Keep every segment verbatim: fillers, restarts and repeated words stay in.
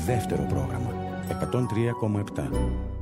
δεύτερο πρόγραμμα, εκατόν τρία κόμμα επτά.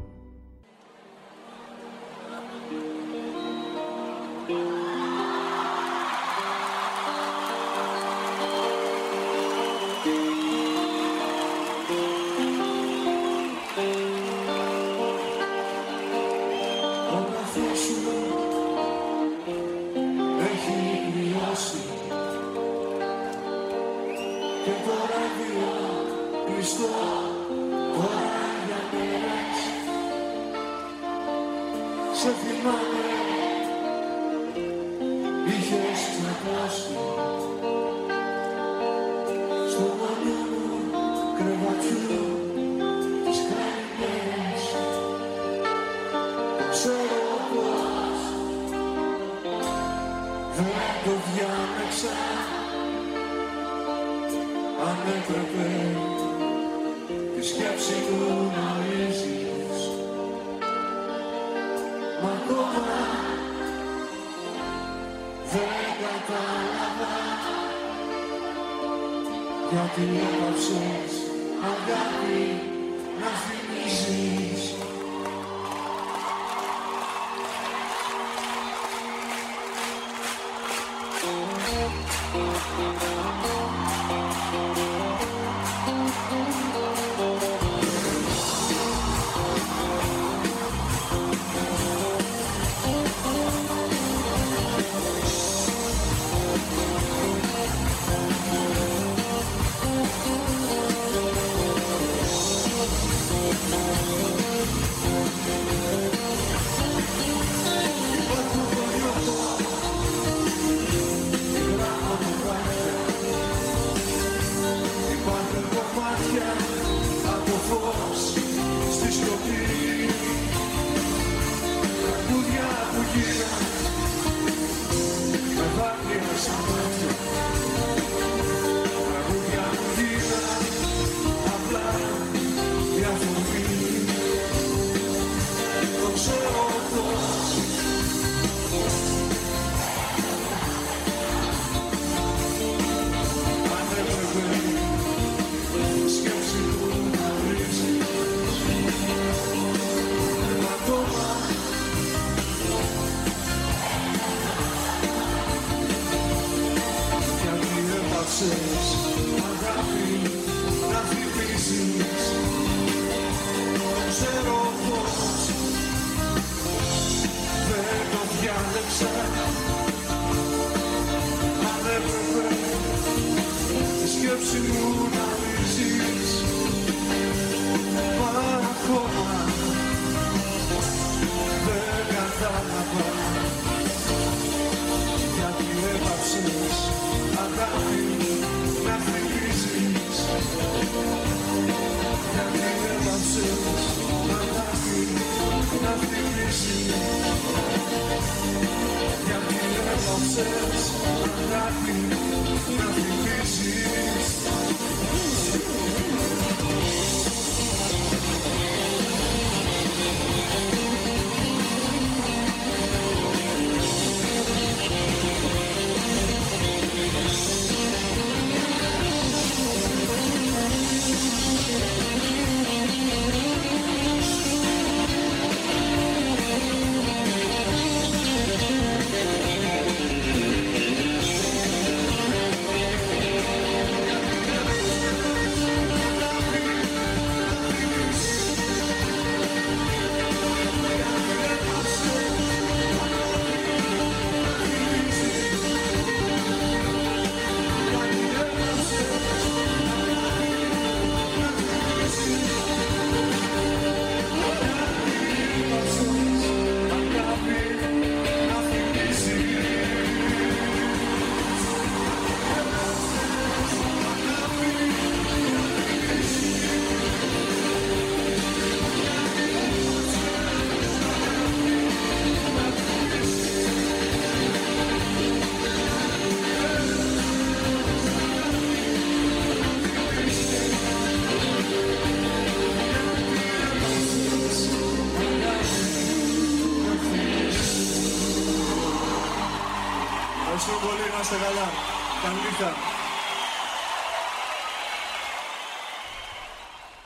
να είστε καλά. Καλή νύχτα.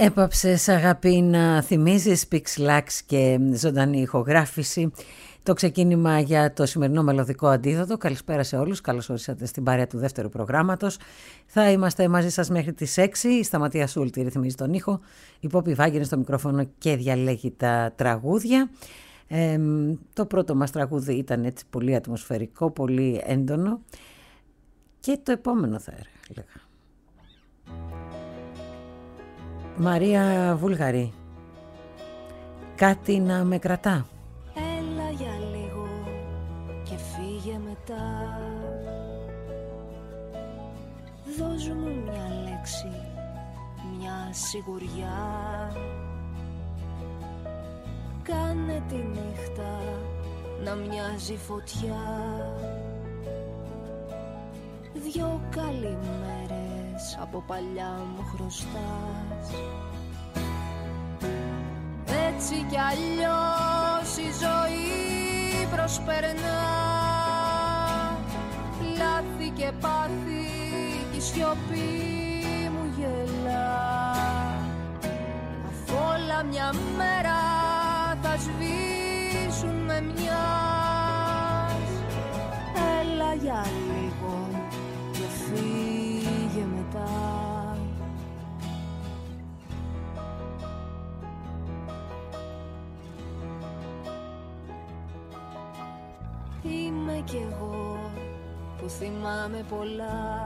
Έπαψες αγάπη να θυμίζεις, Pixlax και ζωντανή ηχογράφηση. Το ξεκίνημα για το σημερινό μελωδικό αντίδοτο. Καλησπέρα σε όλους, καλώς ορίσατε στην παρέα του δεύτερου προγράμματος. Θα είμαστε μαζί σας μέχρι τις έξι. Η Σταματία Σούλτη ρυθμίζει τον ήχο, η Πόπη Βάγγενη στο μικρόφωνο και διαλέγει τα τραγούδια. Ε, το πρώτο μας τραγούδι ήταν έτσι πολύ ατμοσφαιρικό, πολύ έντονο, και το επόμενο θα έλεγα. Μαρία Βούλγαρη, κάτι να με κρατά. Έλα για λίγο και φύγε μετά. Δώσ' μου μια λέξη, μια σιγουριά. Κάνε τη νύχτα να μοιάζει φωτιά. Δυο καλημέρες από παλιά μου χρωστάς. Έτσι κι αλλιώς η ζωή προσπερνά. Λάθη και πάθη κι η σιωπή μου γελά. Αφ' όλα μια μέρα θα σβήσουν με μιας. Έλα για λίγο και φύγε μετά. Είμαι κι εγώ που θυμάμαι πολλά,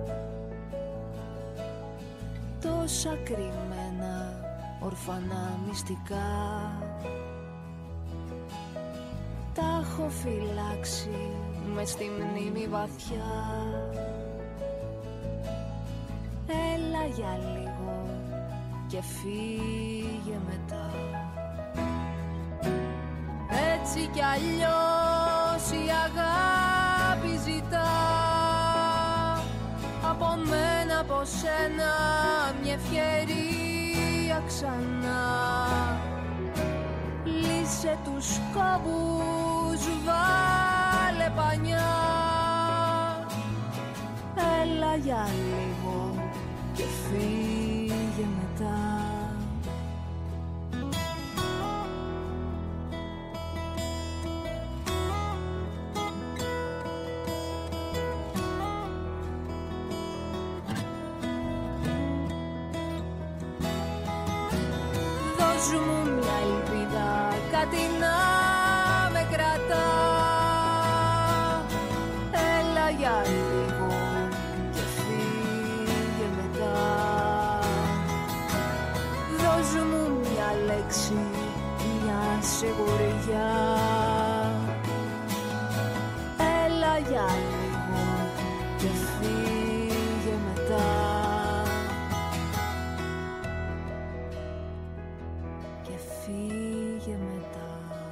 τόσα κρυμμένα ορφανά μυστικά. Τα έχω φυλάξει μες στη μνήμη βαθιά. Έλα για λίγο και φύγε μετά. Έτσι κι αλλιώς η αγάπη ζητά από μένα, από σένα, μια ευκαιρία ξανά. Λύσε τους κόβους, βάλε πανιά. Έλα για λίγο και φύγε μετά. Δώσ' μου μια ελπίδα, κάτι να με κρατά. Έλα για λίγο και φύγε μετά. Δώσ' μου μια λέξη, μια σιγουριά. Έλα για λίγο και φύγε μετά. Και φύγε μετά.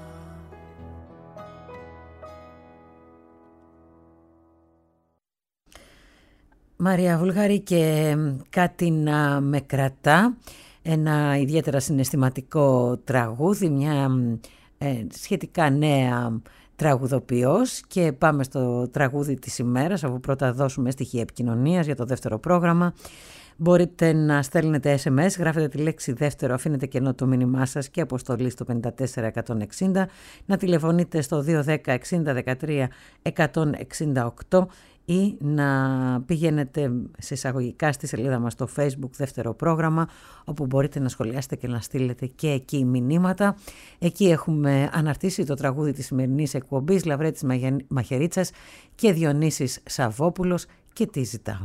Μαρία Βούλγαρη και κάτι να με κρατά. Ένα ιδιαίτερα συναισθηματικό τραγούδι, μια ε, σχετικά νέα τραγουδοποιός. Και πάμε στο τραγούδι της ημέρας, αφού πρώτα δώσουμε στοιχεία επικοινωνίας για το δεύτερο πρόγραμμα. Μπορείτε να στέλνετε ες εμ ες, γράφετε τη λέξη δεύτερο, αφήνετε κενό το μήνυμά σας και αποστολή στο πέντε τέσσερα εκατόν εξήντα, να τηλεφωνείτε στο δύο δέκα εξήντα δεκατρία εκατόν εξήντα οκτώ ή να πηγαίνετε σε εισαγωγικά στη σελίδα μας στο Facebook δεύτερο πρόγραμμα, όπου μπορείτε να σχολιάσετε και να στείλετε και εκεί μηνύματα. Εκεί έχουμε αναρτήσει το τραγούδι της σημερινής εκπομπής, Λαβρέτης Μαχαιρίτσας και Διονύσης Σαββόπουλος, και τι ζητάω.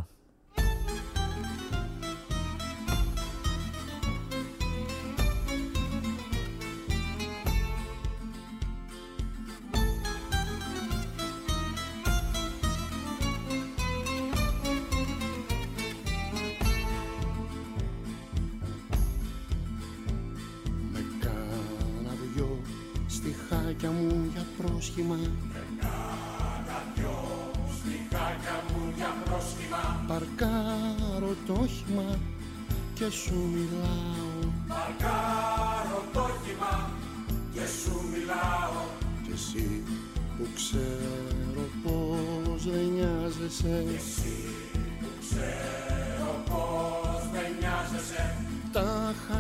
Μου για πρόσχημα. Έκανα δυο στιχάκια μου για πρόσχημα. Παρκάρω το όχημα και σου μιλάω. Παρκάρω το όχημα και σου μιλάω. Κι εσύ που ξέρω πως δεν νοιάζεσαι. Κι εσύ που ξέρω πως δεν νοιάζεσαι. Τα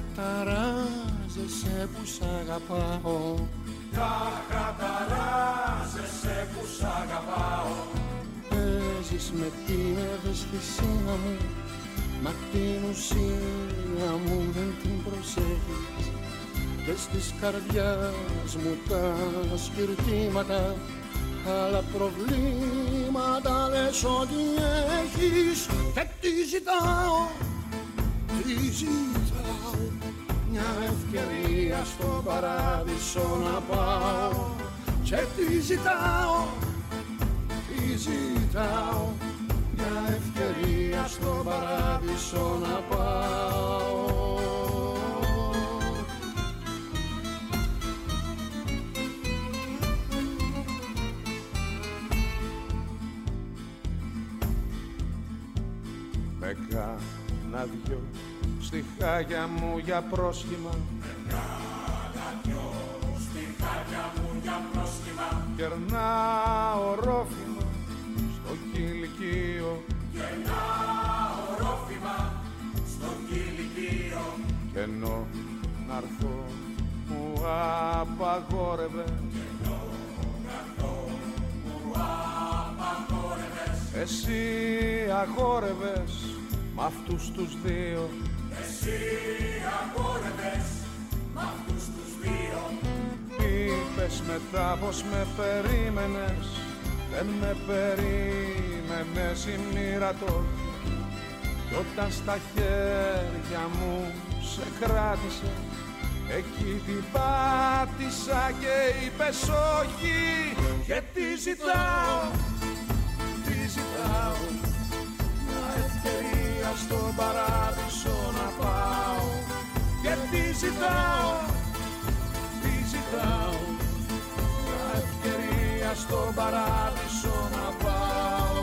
Χαταράζεσαι που σ' αγαπάω. Τα χαταράζεσαι που σ' αγαπάω. Παίζεις με την ευαισθησία μου, μα την ουσία μου δεν την προσέχεις. Και στις καρδιάς μου τα σπιρτήματα, άλλα προβλήματα λες ότι έχεις. Και τι ζητάω, τι ζητάω, μια ευκαιρία στον παράδεισο να πάω. Και τι ζητάω, τι ζητάω, μια ευκαιρία στον παράδεισο να πάω. Με κάνα δυο στιχάκια μου για πρόσχημα, Με κάνα δυο στιχάκια μου για πρόσχημα. κερνάω ρόφημα στο κηλικείο. Κερνάω ρόφημα στο κηλικείο. Κι ενώ να'ρθώ μου απαγόρευε, εσύ αγόρευες μ' αυτούς τους δύο. Εσύ αγόρευες μ' αυτούς τους δύο. Είπες μετά πως με περίμενες, δεν με περίμενες η μοίρα το. Κι όταν στα χέρια μου σε κράτησε, εκεί την πάτησα και είπες όχι. Και τι ζητάω, τι ζητάω, μια ευκαιρία στον παράδεισο να πάω. Και τι ζητάω, τι ζητάω, μια ευκαιρία στον παράδεισο να πάω.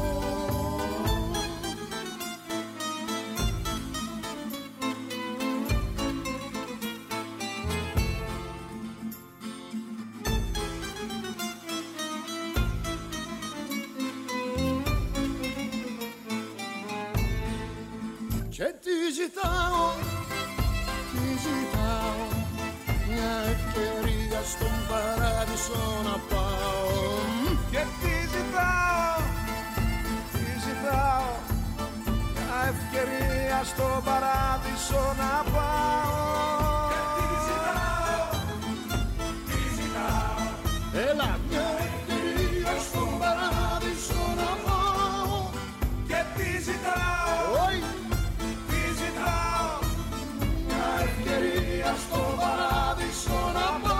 Και τι ζητάω, τι ζητάω, μια ευκαιρία στον παράδεισο να πάω. Και τι ζητάω, τι ζητάω, μια ευκαιρία στον παράδεισο να πάω. Και τι ζητάω, τι ζητάω, Έλα, μια ευκαιρία στον παράδεισο να πάω. και τι ζητάω, Όχι, τι ζητάω, μια ευκαιρία στον παράδεισο να πάω.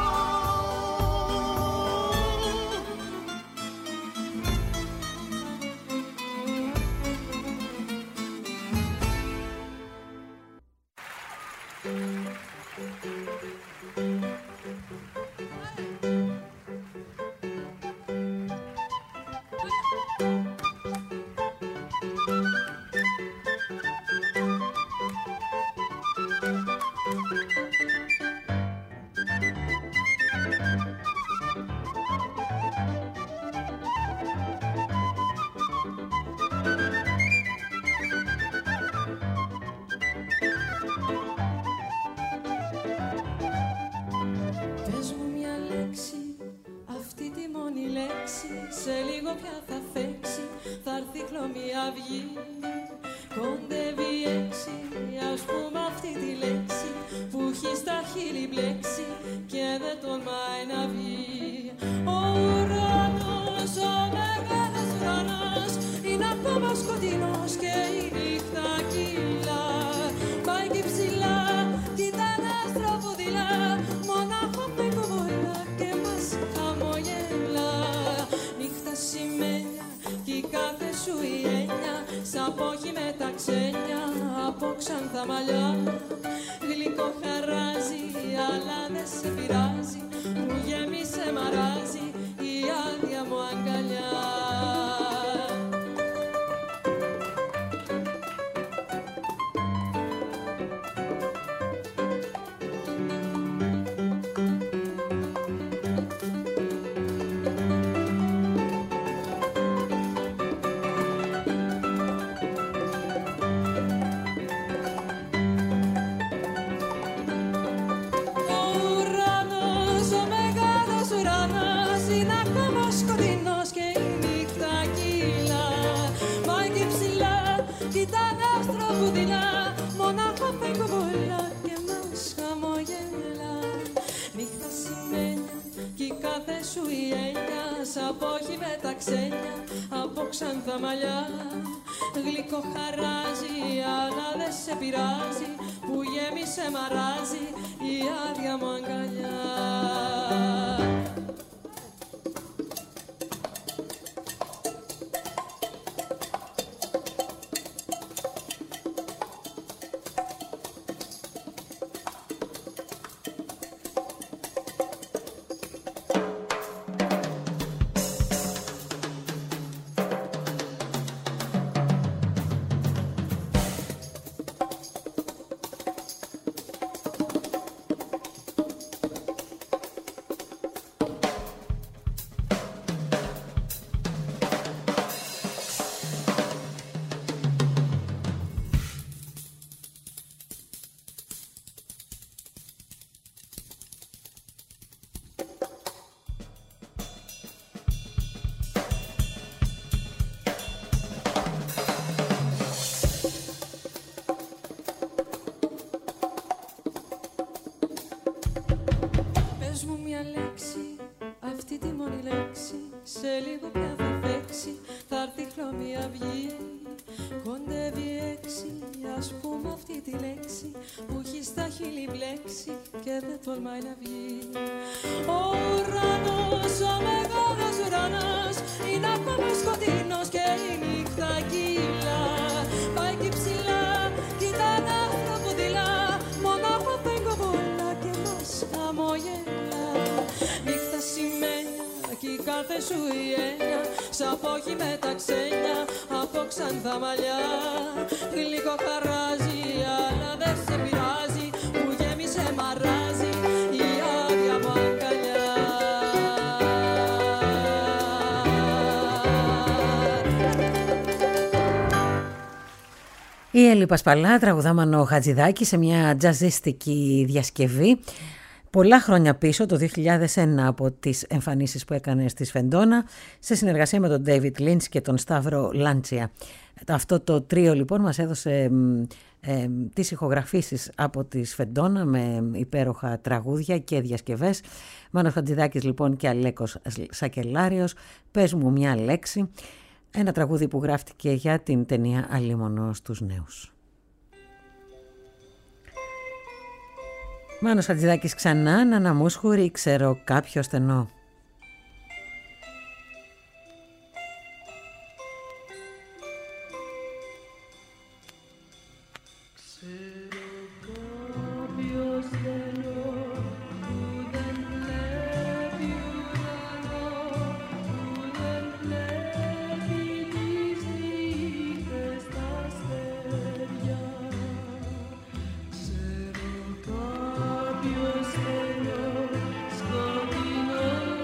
Πες μου μια λέξη, αυτή τη μόνη λέξη, σε λίγο πια θα φέξει, θα έρθει χλωμή αυγή. Κοντεύει έξι, ας πούμε αυτή τη λέξη, που έχει στα χείλη μπλέξει και δεν τολμάει να βγει. Ο ουρανός, ο μεγάλος ουρανός, είναι ακόμα σκοτεινός και η νύχτα κύλα. Πάει και ψηλά, κοιτά ένα στραβοδηλά, μονάχο με κοβολά και μας χαμογελά. Νύχτα σημαίνια κι η κάθε σου η έννοια, σαν πόχη με τα ξένια από ξανθά μαλλιά. Γλυκό χαράζει, αλλά δεν σε πειράζει, μου γέμισε μαράζει η άδεια μου αγκαλιά. Ο κοιτάνε άστρο που δειλά, μονάχα φεύγω πολλά και μας χαμογελά. Νύχτα σημαίνει κι κάθε σου η έννοια, σαπόχη με τα ξένια, από ξανθά μαλλιά. Γλυκό χαράζει, αλλά δεν σε πειράζει, που γέμισε μαράζει η άδεια μου αγκαλιά. Τολμάει να βγει. Ο ουρανός, ο μεγάλος ουρανός, είναι ακόμα σκοτεινός και η νύχτα κύλα. Πάει κι ψηλά, κοιτάνε άστρα που δειλά, μονάχα φεύγω πολλά και μας χαμογελά. Νύχτα σημαίνια κι κάθε σου η έννοια, σαπόχη με τα ξένια, από ξανθά μαλλιά. Γλυκό χαράζει, αλλά δεν σε πειράζει, που γέμισε μαράζει η άδεια μου αγκαλιά. Η Έλλη Πασπαλά, τραγουδάμανο Χατζηδάκη σε μια τζαζίστικη διασκευή πολλά χρόνια πίσω, το δύο χιλιάδες ένα, από τις εμφανίσεις που έκανε στη Σφεντόνα σε συνεργασία με τον David Lynch και τον Σταύρο Λάντσια. Αυτό το τρίο λοιπόν μας έδωσε ε, τις ηχογραφήσεις από τη Σφεντόνα με υπέροχα τραγούδια και διασκευές. Μάνος Χατζηδάκης λοιπόν και Αλέκος Σακελάριος, «Πες μου μια λέξη», ένα τραγούδι που γράφτηκε για την ταινία «Αλίμονο στους νέους». Μάνος Χατζηδάκης ξανά, Νάνα Μούσχουρη, «Ξέρω κάποιο στενό». Σκοτεινό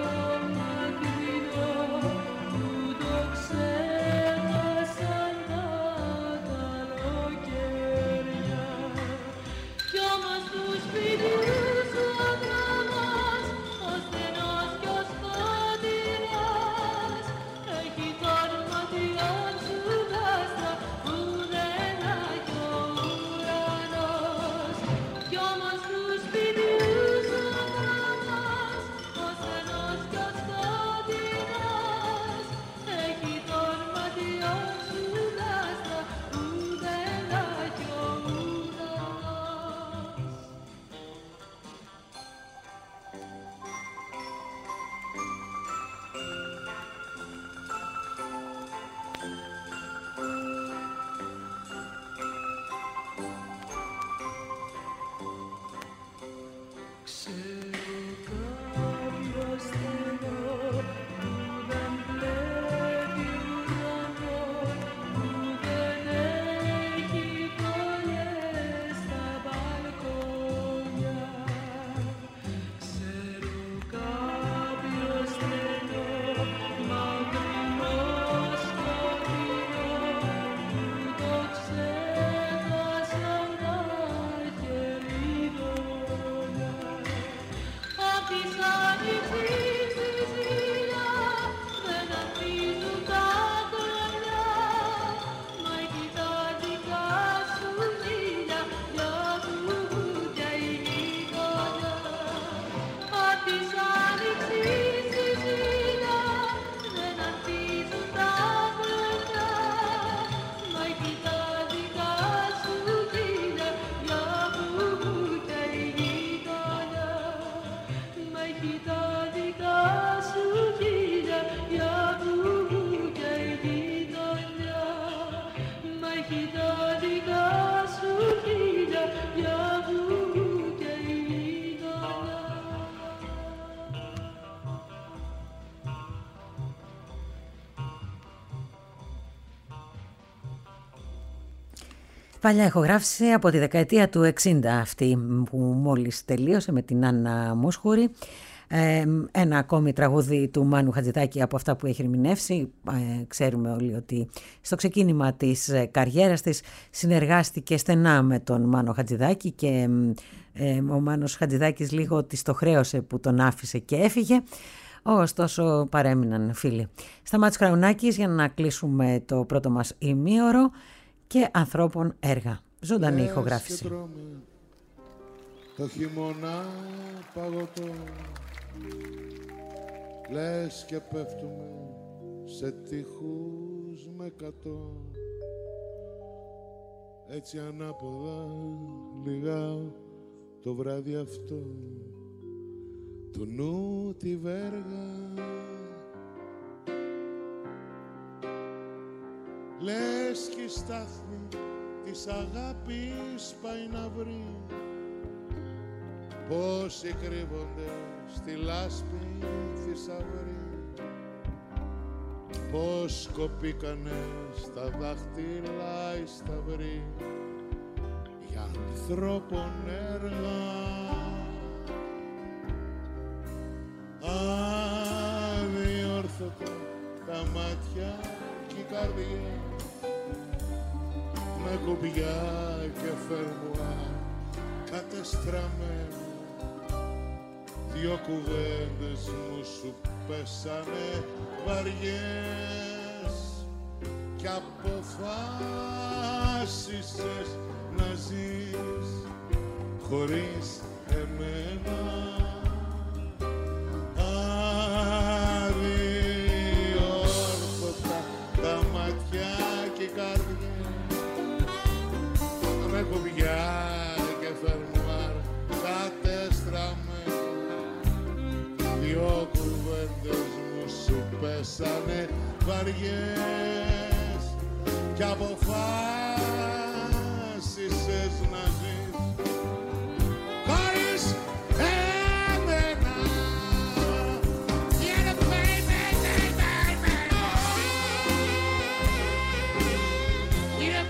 τα δικά σου χείλια για βουλού και ηλίδωνα. Παλιά ηχογράφηση από τη δεκαετία του εξήντα αυτή που μόλις τελείωσε με την Άννα Μόσχουρη. Ε, ένα ακόμη τραγούδι του Μάνου Χατζηδάκη από αυτά που έχει ερμηνεύσει. Ε, ξέρουμε όλοι ότι στο ξεκίνημα της καριέρας της συνεργάστηκε στενά με τον Μάνο Χατζηδάκη και ε, ο Μάνος Χατζηδάκης λίγο της το χρέωσε που τον άφησε και έφυγε. Ωστόσο παρέμειναν φίλοι. Σταμάτης Κραουνάκης για να κλείσουμε το πρώτο μας ημίωρο και ανθρώπων έργα. Ζωντανή ηχογράφηση. Το χειμώνα παγωτό, λες και πέφτουμε σε τείχους με κατώ. Έτσι ανάποδα λιγάω το βράδυ αυτό, του νου τη βέργα. Λες κι η στάθμη της αγάπης πάει να βρει πόσοι κρύβονται στη λάσπη θησαυρή, πως κοπήκανε στα δάχτυλα οι σταυροί για ανθρώπων έργα. Αδιόρθωτα τα μάτια κι οι καρδιές με κουμπιά και φερμουά κατεστραμμένα. Δυο κουβέντες μου σου πέσανε βαριές κι αποφάσισες να ζεις χωρίς εμένα. Αδιόρθωτα τα μάτια και οι καρδιές με κουμπιά και φερμουάρ κατεστραμμένα. Δυο κουβέντες μου σου πέσανε βαριές κι αποφάσισες να ζεις χωρίς εμένα. Yeah, baby, baby, baby. Yeah,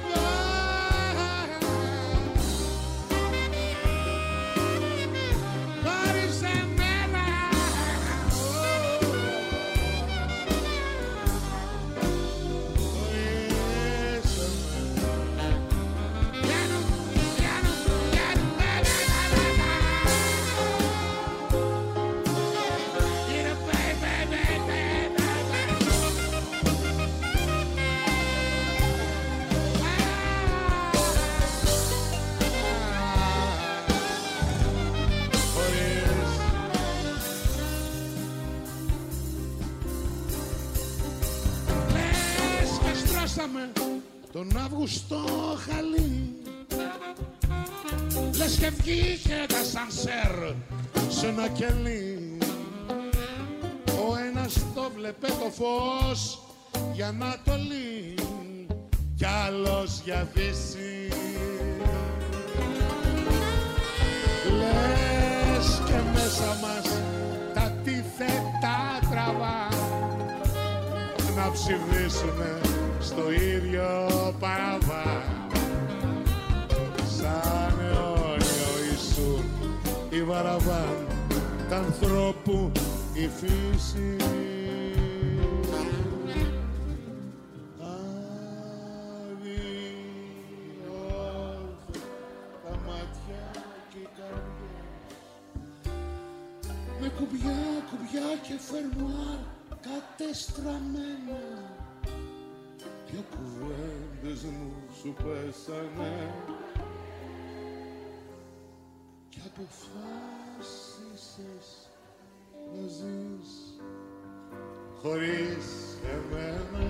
χωρίς εμένα. Τον Αύγουστο χαλί, λες και βγήκε τα σανσέρ σε ένα κελί. Ο ένας το βλέπε το φως για Ανατολή κι άλλος για Δύση. Λες και μέσα μας τα τίθετα τραβά να ψηφίσουνε στο ίδιο παραβά. Σαν αιώνιο ήσουν η βαραβάν τ' ανθρώπου η φύση. Αδιόρθω τα μάτια και οι καρδιές με κουμπιά, κουμπιά και φερμουάρ κατεστραμμένα. Δυο κουβέντες μου σου πέσανε κι αποφάσισες να ζεις χωρίς εμένα.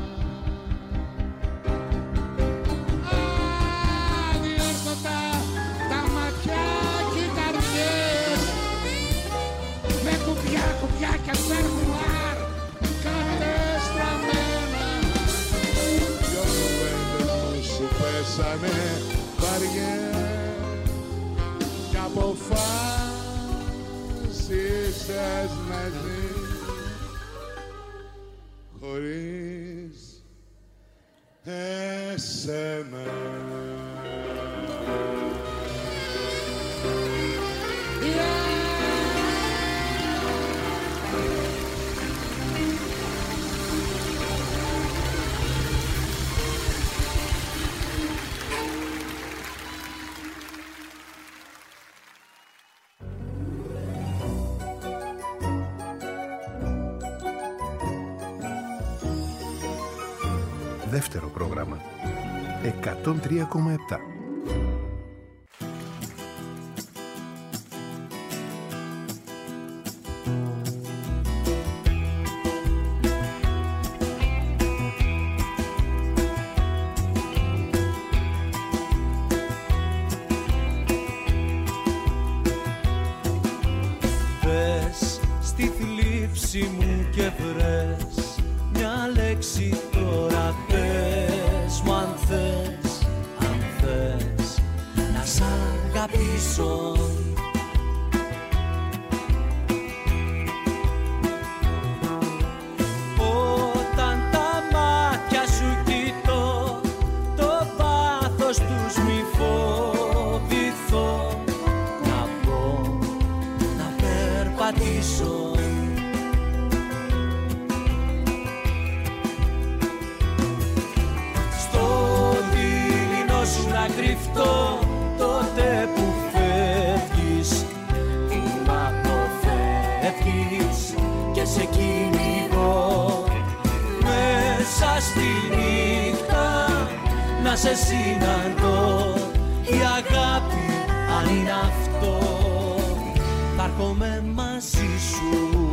Αδιόρθωτα τα μάτια και οι καρδιές με κουμπιά, κουμπιά και φερμουάρ κατεστραμμένα. Σου πέσανε βαριές κι αποφάσισες να ζεις χωρίς εσένα. Δεύτερο πρόγραμμα εκατόν τρία κόμμα επτά. Πες στη θλίψη μου και βρες μια λέξη τώρα, πες μου αν θες, αν θες να σ' αγαπήσω. Όταν τα μάτια σου κοιτώ, το βάθος τους μη φοβηθώ, να πω, να περπατήσω. Να κρυφτώ τότε που φεύγεις, που μ' αποφεύγεις και σε κυνηγώ μέσα στη νύχτα να σε συναντώ. Η αγάπη αν είναι αυτό θα έρχομαι μαζί σου.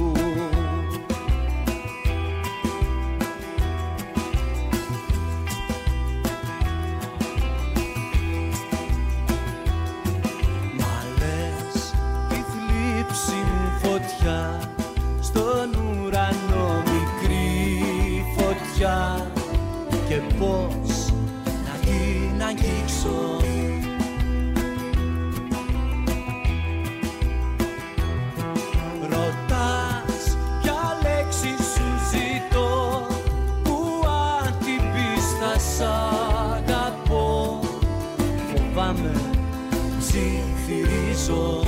Στον ουρανό μικρή φωτιά και πώς να την αγγίξω. Ρωτάς ποια λέξη σου ζητώ, που αν την πεις θα σ' αγαπώ. Φοβάμαι, ψιθυρίζω.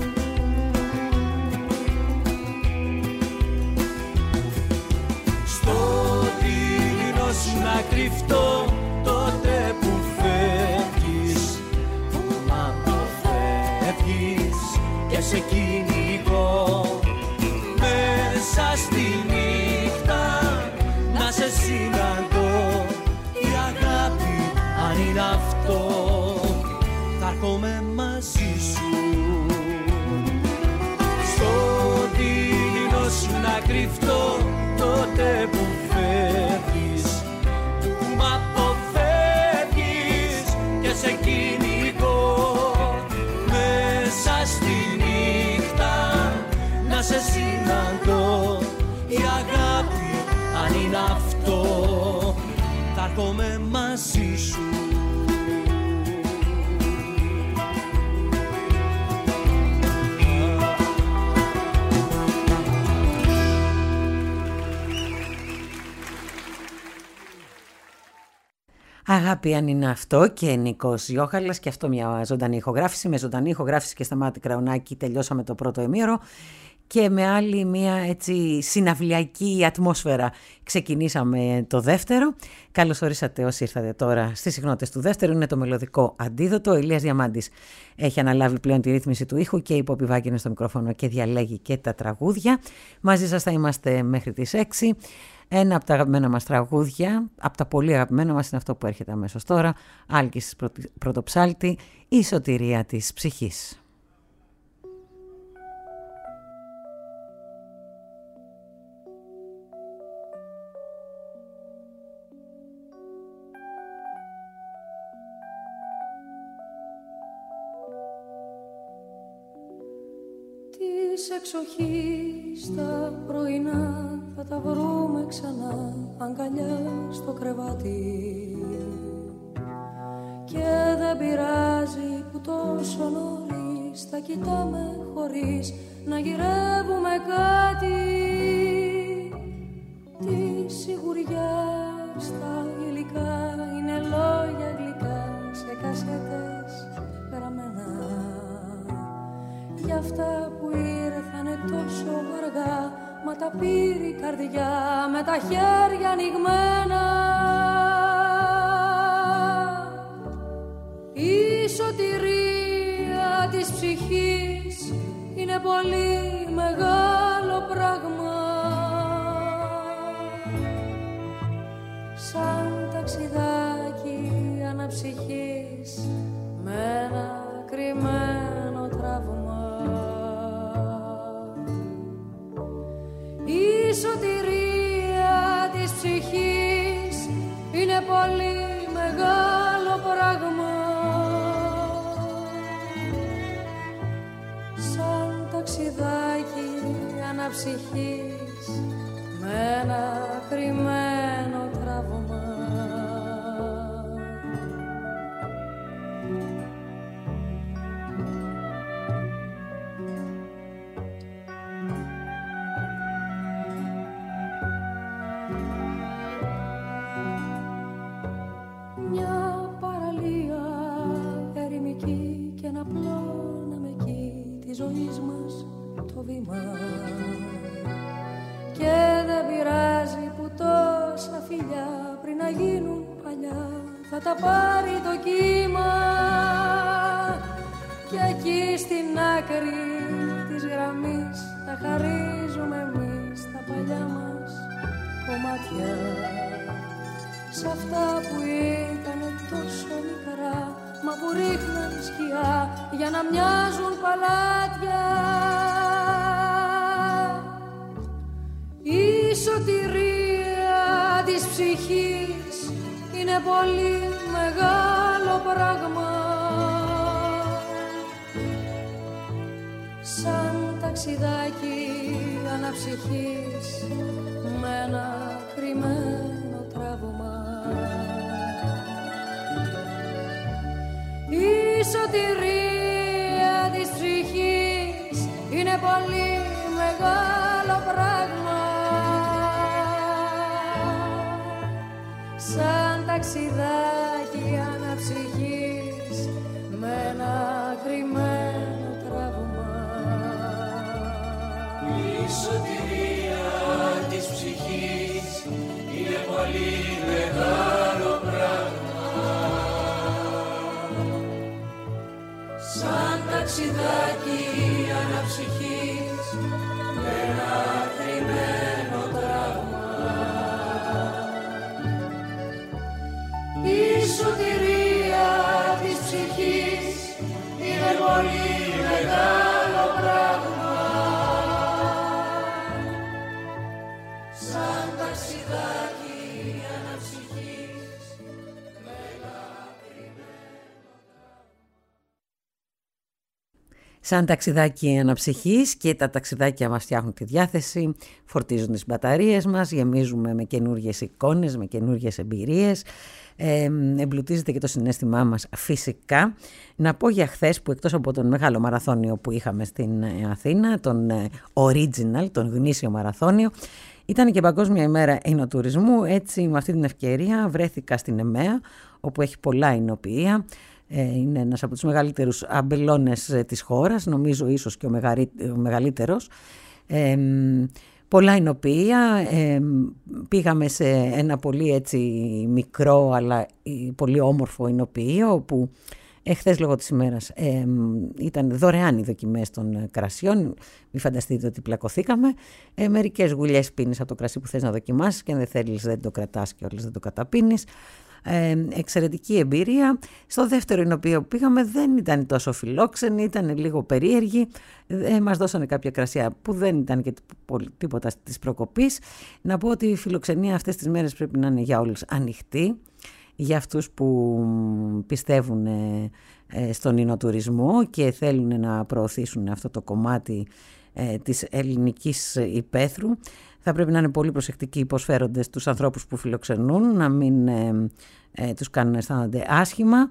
Να κρυφτώ τότε που φεύγεις, που μ' αποφεύγεις και σε κυνηγώ μέσα στη νύχτα να σε συναντώ. Η αγάπη αν είναι αυτό θα έρχομαι μαζί σου. Στον τίνο σου να κρυφτώ τότε που φεύγεις, μ' αποφεύγεις και σε κυνηγώ μέσα στη νύχτα να σε συναντώ. Η αγάπη αν είναι αυτό θα έρχομαι μαζί σου. Αγάπη αν είναι αυτό, και Νίκος Γιώχαλας, και αυτό μια ζωντανή ηχογράφηση. Με ζωντανή ηχογράφηση και Σταμάτη Κραουνάκη τελειώσαμε το πρώτο ημίωρο και με άλλη μια έτσι συναυλιακή ατμόσφαιρα ξεκινήσαμε το δεύτερο. Καλώς ορίσατε όσοι ήρθατε τώρα στις συχνότητες του δεύτερου. Είναι το μελωδικό αντίδοτο. Ο Ηλίας Διαμάντης έχει αναλάβει πλέον τη ρύθμιση του ήχου και η Πόπη Βάγκη είναι στο μικρόφωνο και διαλέγει και τα τραγούδια. Μαζί σας θα είμαστε μέχρι τις έξι. Ένα από τα αγαπημένα μας τραγούδια, από τα πολύ αγαπημένα μας, είναι αυτό που έρχεται αμέσως τώρα. Άλκης Πρωτοψάλτη, η σωτηρία της ψυχής. Της εξοχής τα πρωινά θα τα βρούμε ξανά αγκαλιά στο κρεβάτι δεν πειράζει που τόσο νωρίς θα κοιτάμε χωρίς να γυρεύουμε κάτι. Τη σιγουριά στα υλικά είναι λόγια γλυκά σε κασέτες γραμμένα. Για αυτά που ήρθανε τόσο αργά, μα τα πήρε η καρδιά με τα χέρια ανοιγμένα. Η σωτηρία της ψυχής είναι πολύ μεγάλο πράγμα. Σαν ταξιδάκι αναψυχής με ένα κρυμμένο τραύμα. Η σωτηρία της ψυχής είναι πολύ μεγάλο πράγμα. Σαν ταξιδάκι αναψυχής με ένα κρυμμένο τραύμα. Μια παραλία ερημική και ένα πλώναμε εκεί της ζωής μας το βήμα. Και δεν πειράζει που τόσα φιλιά πριν να γίνουν παλιά θα τα πάρει το κύμα. Και εκεί στην άκρη της γραμμής θα χαρίζουμε εμείς τα παλιά μας κομμάτια. Σ' αυτά που ήταν τόσο μικρά μα που ρίχναν σκιά για να μοιάζουν παλάτια. Η σωτηρία της ψυχής είναι πολύ μεγάλο πράγμα. Σαν ταξιδάκι αναψυχής με ένα κρυμμένο τραύμα. Η σωτηρία της ψυχής είναι πολύ μεγάλο πράγμα. Σαν ταξιδάκι αναψυχής με ένα κρυμμένο τραύμα. Η σωτηρία της ψυχής είναι πολύ μεγάλο πράγμα. Σαν ταξιδάκι αναψυχής με ένα κρυμμένο τραύμα. Η σωτηρία της ψυχής είναι πολύ μεγάλο πράγμα. Σαν ταξιδάκι αναψυχής με ένα κρυμμένο. Σαν ταξιδάκι αναψυχής, και τα ταξιδάκια μας φτιάχνουν τη διάθεση, φορτίζουν τις μπαταρίες μας, γεμίζουμε με καινούργιες εικόνες, με καινούργιες εμπειρίες, ε, εμπλουτίζεται και το συναίσθημά μας φυσικά. Να πω για χθες που εκτός από τον μεγάλο μαραθώνιο που είχαμε στην Αθήνα, τον original, τον γνήσιο μαραθώνιο, ήταν και Παγκόσμια ημέρα εινοτουρισμού. Έτσι με αυτή την ευκαιρία βρέθηκα στην ΕΜΕΑ, όπου έχει πολλά εινοποιεία. Είναι ένας από τους μεγαλύτερους αμπελώνες της χώρας, νομίζω ίσως και ο, μεγαρύ, ο μεγαλύτερος. Ε, πολλά εινοποιεία, ε, πήγαμε σε ένα πολύ έτσι μικρό αλλά πολύ όμορφο εινοποιείο, όπου εχθές λόγω της ημέρας ε, ήταν δωρεάν οι δοκιμές των κρασιών. Μην φανταστείτε ότι πλακωθήκαμε. Ε, μερικές γουλιές πίνεις από το κρασί που θες να δοκιμάσεις και αν δεν θέλεις δεν το κρατάς και όλες δεν το καταπίνεις. Ε, εξαιρετική εμπειρία. Στο δεύτερο εινοποιείο που πήγαμε δεν ήταν τόσο φιλόξενοι, ήταν λίγο περίεργοι. Ε, μας δώσανε κάποια κρασιά που δεν ήταν και τίποτα της προκοπής. Να πω ότι η φιλοξενία αυτές τις μέρες πρέπει να είναι για όλους ανοιχτή, για αυτούς που πιστεύουν ε, στον εινοτουρισμό και θέλουν να προωθήσουν αυτό το κομμάτι ε, της ελληνικής υπαίθρου. Θα πρέπει να είναι πολύ προσεκτικοί οι υποσφέροντες τους ανθρώπους που φιλοξενούν, να μην ε, ε, τους κάνουν να αισθάνονται άσχημα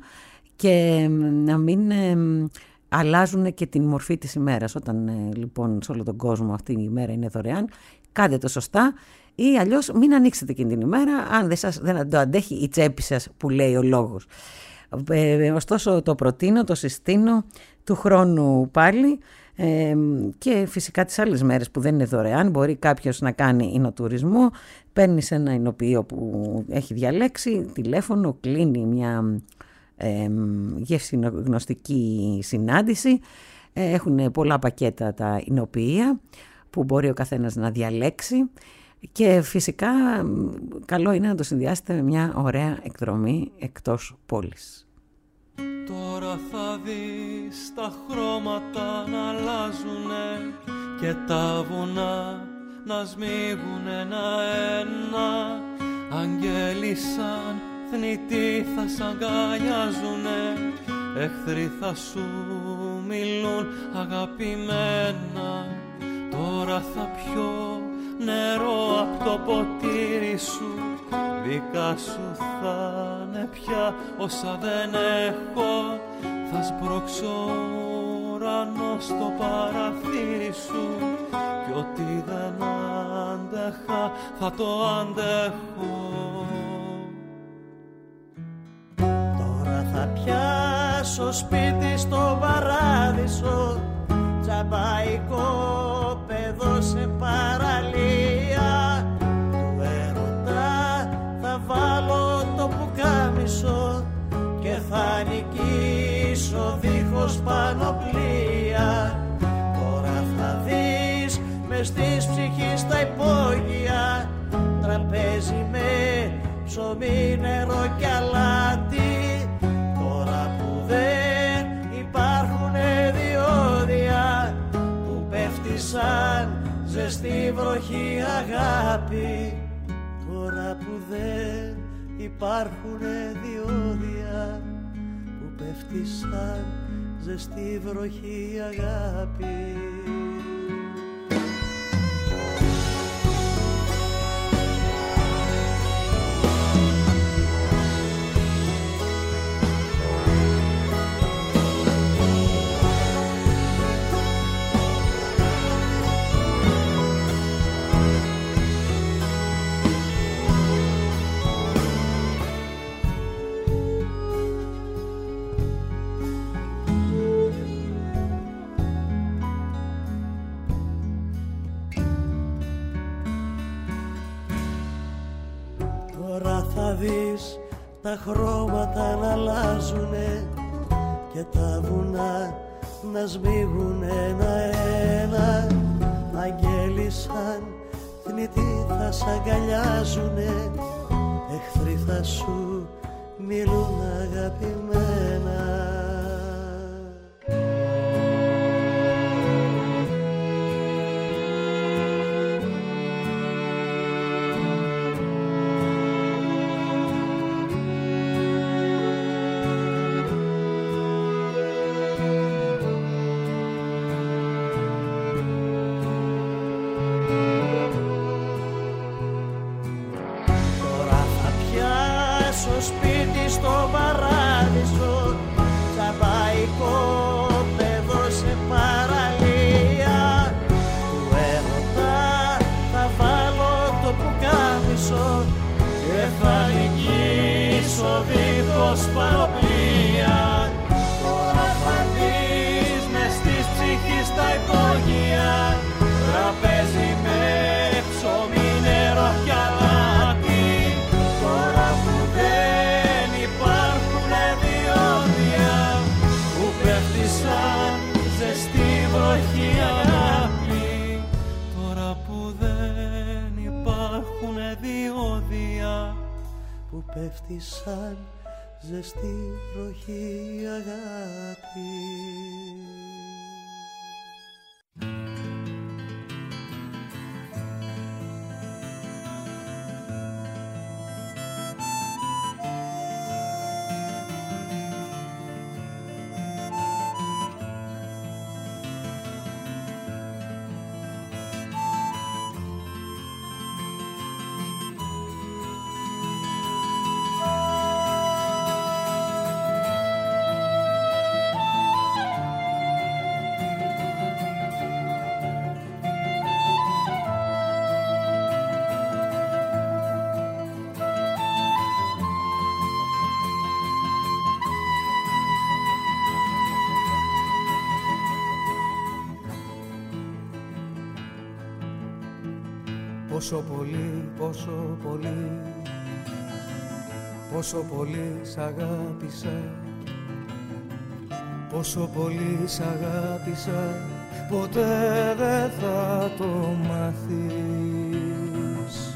και να μην ε, αλλάζουν και την μορφή της ημέρας. Όταν ε, λοιπόν σε όλο τον κόσμο αυτή η ημέρα είναι δωρεάν, κάντε το σωστά ή αλλιώς μην ανοίξετε εκείνη την ημέρα αν δεν, σας, δεν το αντέχει η τσέπη σας που λέει ο λόγος. Ε, ωστόσο το προτείνω, το συστήνω του χρόνου πάλι. Ε, και φυσικά τις άλλες μέρες που δεν είναι δωρεάν μπορεί κάποιος να κάνει εινοτουρισμό, παίρνει σε ένα εινοποιείο που έχει διαλέξει τηλέφωνο, κλείνει μια ε, γευσηγνωστική συνάντηση. ε, έχουν πολλά πακέτα τα εινοποιεία που μπορεί ο καθένας να διαλέξει και φυσικά καλό είναι να το συνδυάσετε με μια ωραία εκδρομή εκτός πόλης. Τώρα θα δεις τα χρώματα να αλλάζουνε και τα βουνά να σμίγουν ένα-ένα. Αγγέλοι σαν θνητοί θα σ' αγκαλιάζουνε, εχθροί θα σου μιλούν αγαπημένα. Τώρα θα πιω νερό απ' το ποτήρι σου, δικά σου θα είναι πια όσα δεν έχω. Θα σπρώξω ουρανό στο παραθύρι σου κι ό,τι δεν άντεχα θα το αντέχω. Τώρα θα πιάσω σπίτι στο παράδεισο, τζαμπαϊκό παιδό σε παραλία. Του έρωτα θα βάλω το πουκάμισο και θα νικήσω δίχως πανοπλία. Τώρα θα δεις μες της ψυχής τα υπόγεια, τραπέζι με ψωμί, νερό και αλάτι. Τώρα που δεν υπάρχουνε διόδια που πέφτει σαν ζεστή βροχή αγάπη. Τώρα που δεν υπάρχουνε διόδια που πέφτει σαν ζεστή βροχή αγάπη. Θα δεις τα χρώματα να αλλάζουνε και τα βουνά να σμίγουν ένα-ένα. Αγγέλοι σαν θνητοί θα σ' αγκαλιάζουνε, εχθροί θα σου μιλούν αγαπημένα. Σπίτι στο παράδεισο, τζαμπαϊκό παιδό σε παραλία. Του έρωτα θα βάλω το πουκάμισο και θα νικήσω δίχως πανοπλία. Τώρα θα δεις μες της ψυχής τα υπόγεια, τραπέζι με ψωμί, νερό κι αλάτι. Τώρα που δεν υπάρχουνε διόδια που πέφτει σαν ζεστή βροχή αγάπη. Τώρα που δεν υπάρχουνε διόδια που πέφτει σαν ζεστή βροχή αγάπη. Πόσο πολύ, πόσο πολύ, πόσο πολύ σ' αγάπησα, πόσο πολύ σ' αγάπησα, ποτέ δεν θα το μάθεις.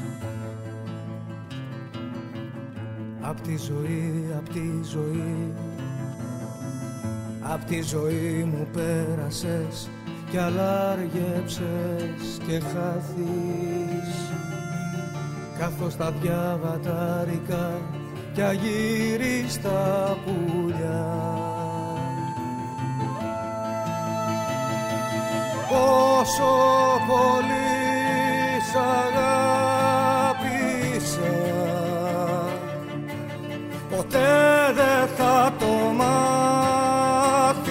Απ' τη ζωή, απ' τη ζωή, απ' τη ζωή μου πέρασες κι αλάργεψες και χάθεις, καθώς τα διαβατάρικα κι αγύριστα πουλιά. Πόσο πολύ σ' αγάπησα, ποτέ δεν θα το μάθεις.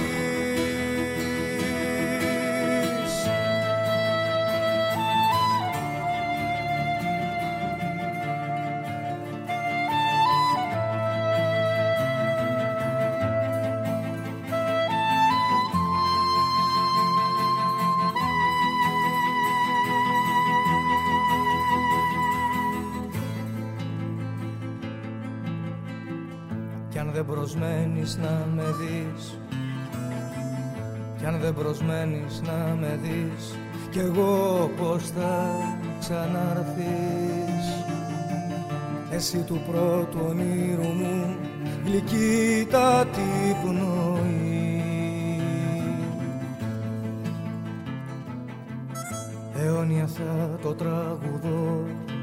Κι αν δεν προσμένεις να με δεις, κι αν δεν προσμένεις να με δεις, κι εγώ πώς θα ξαναρθείς. Εσύ του πρώτου ονείρου μου γλυκύτατη πνοή, αιώνια θα το τραγουδώ,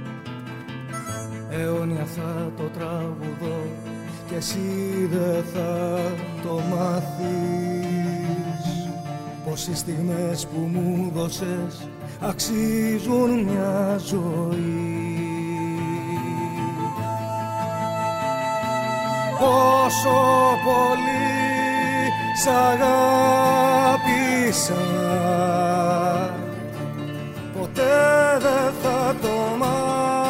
αιώνια θα το τραγουδώ, κι εσύ δεν θα το μάθεις. Πως οι στιγμές που μου δώσες αξίζουν μια ζωή. Πόσο πολύ σ' αγάπησα, ποτέ δεν θα το μάθεις.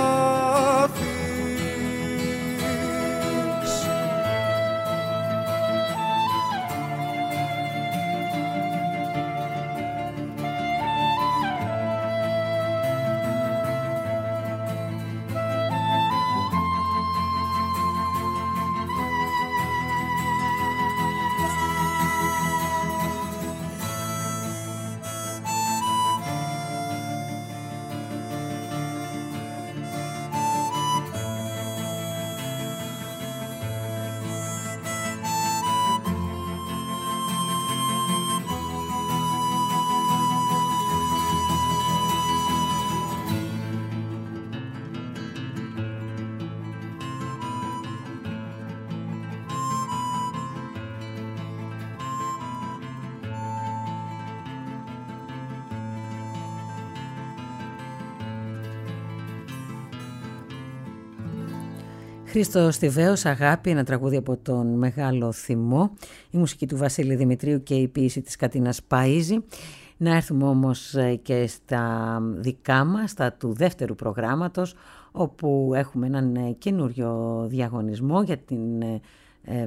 Χρήστος Στιβαίος, Αγάπη, ένα τραγούδι από τον Μεγάλο Θυμό, η μουσική του Βασίλη Δημητρίου και η ποίηση της Κατίνας Παΐζη. Να έρθουμε όμως και στα δικά μας, στα του δεύτερου προγράμματος, όπου έχουμε έναν καινούριο διαγωνισμό για την ε, ε,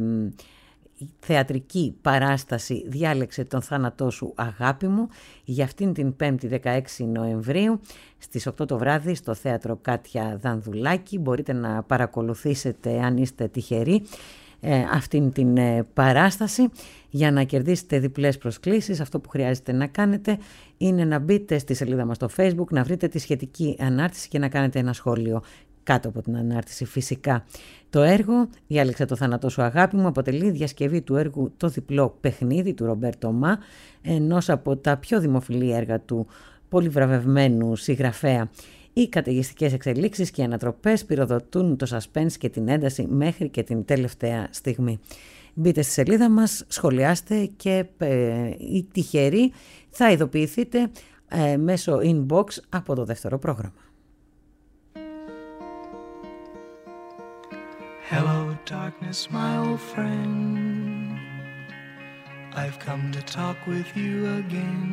θεατρική παράσταση «Διάλεξε τον θάνατό σου αγάπη μου», για αυτήν την πέμπτη δεκαέξι Νοεμβρίου στις οκτώ το βράδυ στο Θέατρο Κάτια Δανδουλάκη. Μπορείτε να παρακολουθήσετε, αν είστε τυχεροί, ε, αυτήν την ε, παράσταση. Για να κερδίσετε διπλές προσκλήσεις, αυτό που χρειάζεται να κάνετε είναι να μπείτε στη σελίδα μας στο Facebook, να βρείτε τη σχετική ανάρτηση και να κάνετε ένα σχόλιο κάτω από την ανάρτηση φυσικά. Το έργο «Διάλεξε το θάνατό σου αγάπη μου» αποτελεί διασκευή του έργου «Το διπλό παιχνίδι» του Ρομπέρτο Μα, ενός από τα πιο δημοφιλή έργα του πολυβραβευμένου συγγραφέα. Οι καταιγιστικές εξελίξεις και οι ανατροπές πυροδοτούν το suspense και την ένταση μέχρι και την τελευταία στιγμή. Μπείτε στη σελίδα μας, σχολιάστε και ε, οι τυχεροί θα ειδοποιηθείτε ε, μέσω inbox από το δεύτερο πρόγραμμα. Hello, darkness, my old friend. I've come to talk with you again,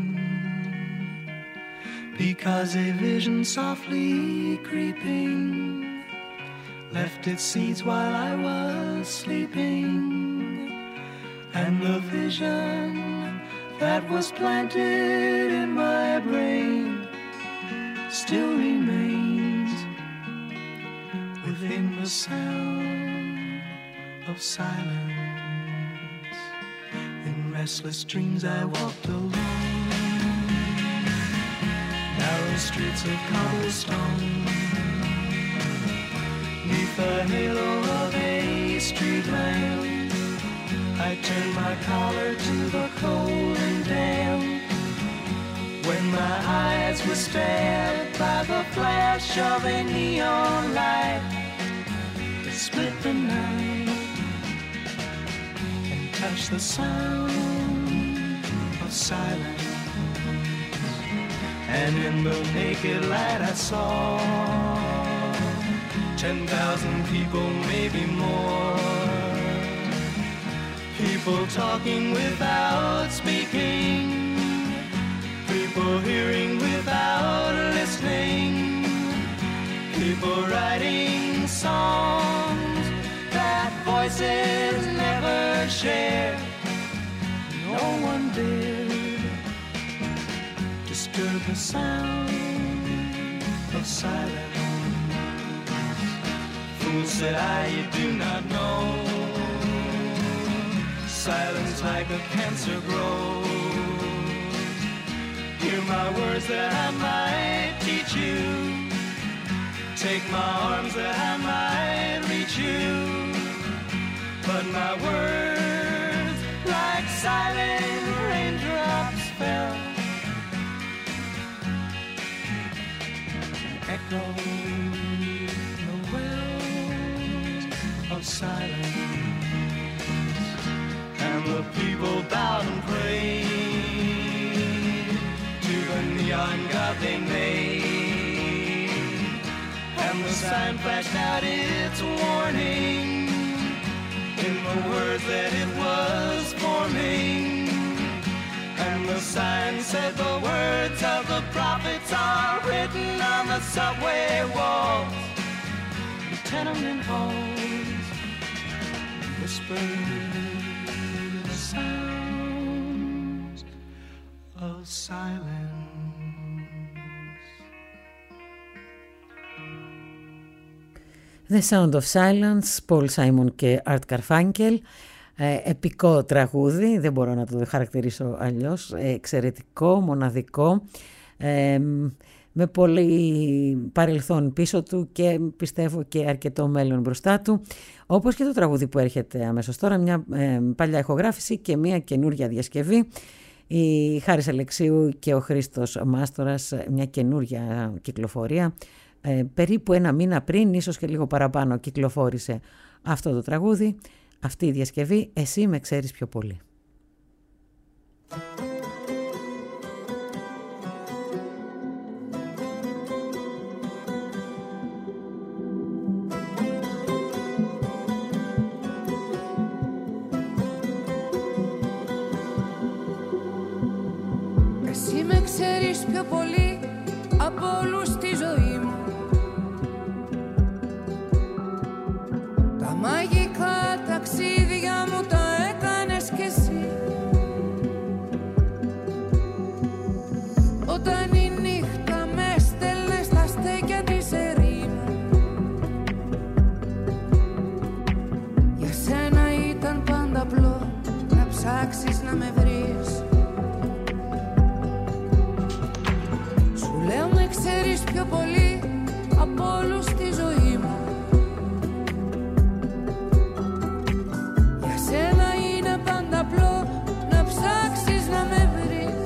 because a vision softly creeping left its seeds while I was sleeping, and the vision that was planted in my brain still remains within the sound of silence. In restless dreams I walked alone, narrow streets of cobblestone, neath the halo of a street lamp. I turned my collar to the cold and damp, when my eyes were stabbed by the flash of a neon light that split the night and touched the sound of silence. And in the naked light I saw ten thousand people, maybe more, people talking without speaking, people hearing without listening, people writing songs that voices never share. No one dared disturb the sound of silence. Fool, said I, you do not know, silence like a cancer grows. Hear my words that I might teach you, take my arms that I might reach you, but my words like silent raindrops fell, echoed the wells of silence. And the people bowed and prayed to the neon god they made, and the sign flashed out its warning in the words that it was forming. And the sign said the words of the prophets are written on the subway walls, the tenement halls, whispered sounds of silence. The Sound of Silence, Paul Simon και Art Garfunkel. Ε, επικό τραγούδι, δεν μπορώ να το χαρακτηρίσω αλλιώς, ε, εξαιρετικό, μοναδικό, ε, με πολύ παρελθόν πίσω του και πιστεύω και αρκετό μέλλον μπροστά του, όπως και το τραγούδι που έρχεται αμέσως τώρα, μια ε, παλιά ηχογράφηση και μια καινούρια διασκευή. Η Χάρης Αλεξίου και ο Χρήστος Μάστορας, μια καινούρια κυκλοφορία, ε, περίπου ένα μήνα πριν, ίσως και λίγο παραπάνω, κυκλοφόρησε αυτό το τραγούδι, αυτή η διασκευή «Εσύ με ξέρεις πιο πολύ». Εσύ με ξέρεις πιο πολύ από όλους στη ζωή μου. Τα μαγικά ταξίδια μου τα έκανες κι εσύ. Όταν η νύχτα με στέλνε στα στέκια της ερήμου, για σένα ήταν πάντα απλό να ψάξεις να με βρεις. Λέω με ξέρεις πιο πολύ από όλους στη ζωή μου. Για σένα είναι πάντα απλό να ψάξεις να με βρεις.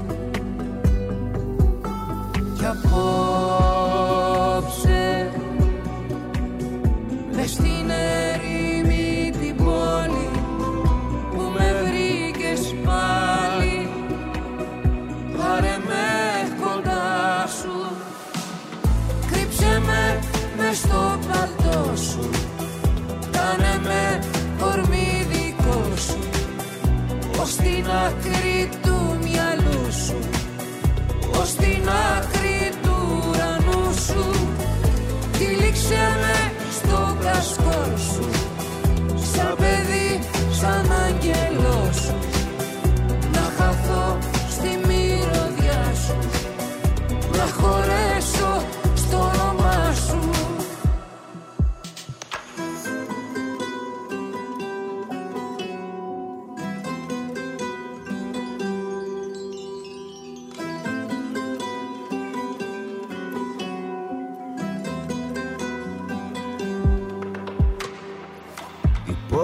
Κι απόψε μες στην ερήμη την πόλη που με βρήκες πάλι, πάρε με μες στο παλτό σου, κάνε με κορμί δικό σου, ως την άκρη του μυαλού σου, ως την άκρη του ουρανού σου. Τυλίξε με στο κασκόλ σου, σαν παιδί, σαν άγγελό σου, να χαθώ στη μυρωδιά σου, να χωρέσω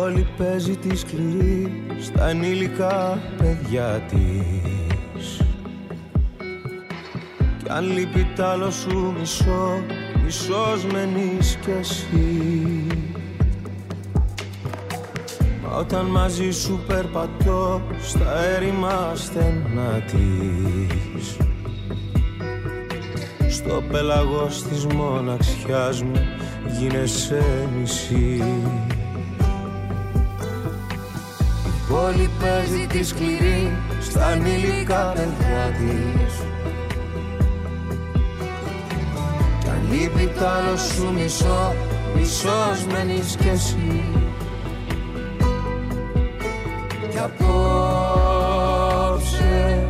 πόλη παίζει τη σκληρή στα ενήλικα παιδιά της. Κι αν λείπει τ' άλλο σου μισό, μισός μένεις κι εσύ. Μα όταν μαζί σου περπατώ στα έρημα στενά της, στο πέλαγος της μοναξιάς μου γίνεσαι μισή. Η πόλη παίζει τη σκληρή στα ανήλικα παιδιά της. Κι αν λείπει τ' άλλο σου μισό, μισός μένεις κι εσύ. Κι απόψε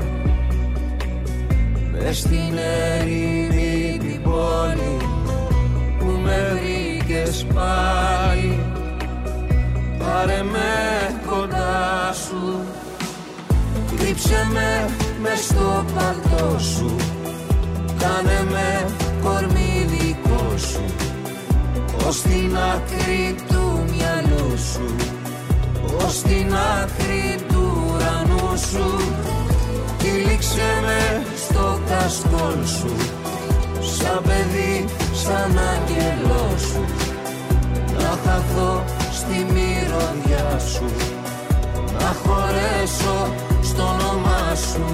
μες στην ερήμη την πόλη που με βρήκες πάλι, πάρε με κοντά σου, κρύψε με μες στο παλτό σου, κάνε με κορμί δικό σου, ως την άκρη του μυαλού σου, ως την άκρη του ουρανού σου. Τυλίξε με στο κασκόλ σου, σαν παιδί, σαν άγγελό σου, να χαθώ στη μυρωδιά σου, να χωρέσω στο όνομά σου.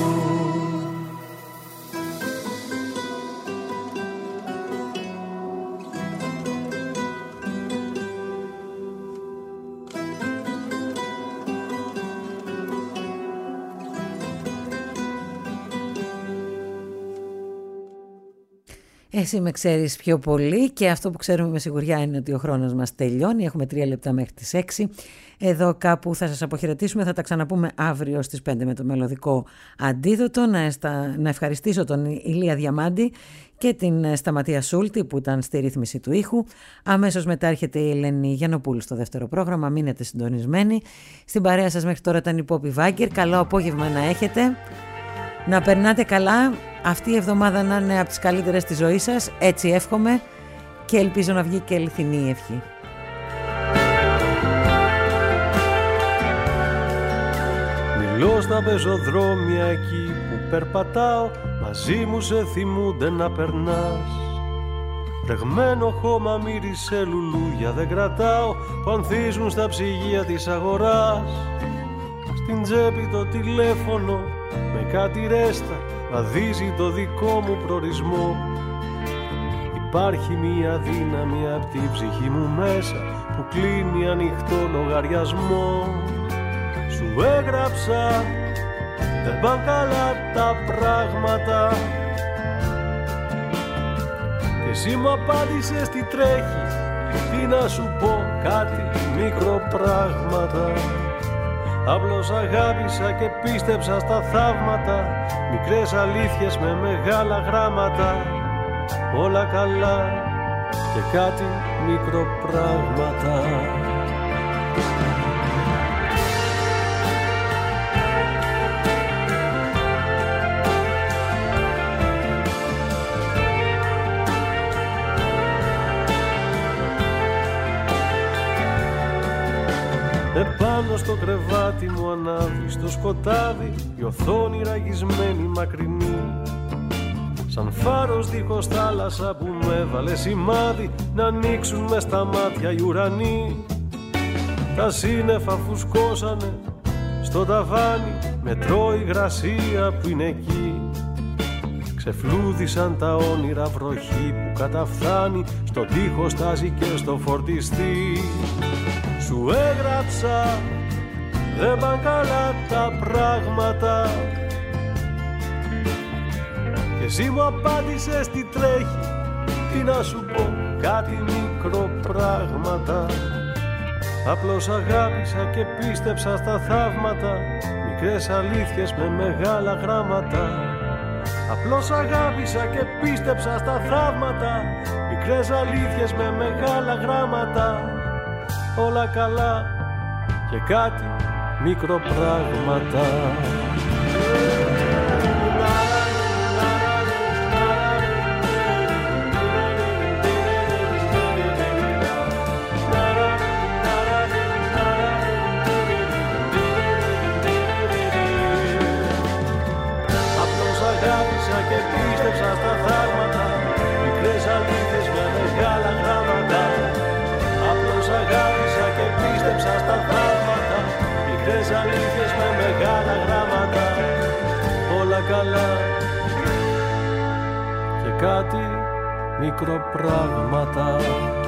Εσύ με ξέρεις πιο πολύ και αυτό που ξέρουμε με σιγουριά είναι ότι ο χρόνος μας τελειώνει. Έχουμε τρία λεπτά μέχρι τις έξι. Εδώ κάπου θα σας αποχαιρετήσουμε. Θα τα ξαναπούμε αύριο στις πέντε με το μελωδικό αντίδοτο. Να, εστα... να ευχαριστήσω τον Ηλία Διαμάντη και την Σταματία Σούλτη που ήταν στη ρύθμιση του ήχου. Αμέσως μετά έρχεται η Ελένη Γιαννοπούλου στο δεύτερο πρόγραμμα. Μείνετε συντονισμένοι. Στην παρέα σας μέχρι τώρα ήταν η Πόπη Βάγκερ. Καλό απόγευμα να έχετε. Να περνάτε καλά. Αυτή η εβδομάδα να είναι από τις καλύτερες της ζωής σας. Έτσι εύχομαι και ελπίζω να βγει και αληθινή η ευχή. Μιλώ στα πεζοδρόμια εκεί που περπατάω, μαζί μου σε θυμούνται να περνάς. Βρεγμένο χώμα μύρισε λουλούδια δεν κρατάω, που ανθίζουν στα ψυγεία της αγοράς. Στην τσέπη το τηλέφωνο με κάτι ρέστα βαδίζει το δικό μου προορισμό. Υπάρχει μια δύναμη απ' τη ψυχή μου μέσα που κλείνει ανοιχτό λογαριασμό. Σου έγραψα, δεν πάνε καλά τα πράγματα και εσύ μου απάντησες τι τρέχει, τι να σου πω, κάτι μικροπράγματα. Απλώς αγάπησα και πίστεψα στα θαύματα, μικρές αλήθειες με μεγάλα γράμματα. Όλα καλά και κάτι μικροπράγματα. Επάνω στο κρεβάτι μου ανάβει στο σκοτάδι η οθόνη ραγισμένη μακρινή, σαν φάρος δίχως θάλασσα που μου έβαλε σημάδι να ανοίξουν μες στα μάτια οι ουρανοί. Τα σύννεφα φουσκώσανε στο ταβάνι, μετρώ υγρασία που είναι εκεί. Ξεφλούδισαν τα όνειρα βροχή που καταφθάνει, στον τοίχο στάζει και στο φορτιστή. Σου έγραψα, δεν πάνε καλά τα πράγματα και εσύ μου απάντησες τι τρέχει, τι να σου πω, κάτι μικροπράγματα. Απλώς αγάπησα και πίστεψα στα θαύματα, μικρές αλήθειες με μεγάλα γράμματα. Απλώς αγάπησα και πίστεψα στα θαύματα, μικρές αλήθειες με μεγάλα γράμματα. Όλα καλά και κάτι μικροπράγματα. αλήθειες με μεγάλα γράμματα. Όλα καλά και κάτι μικροπράγματα.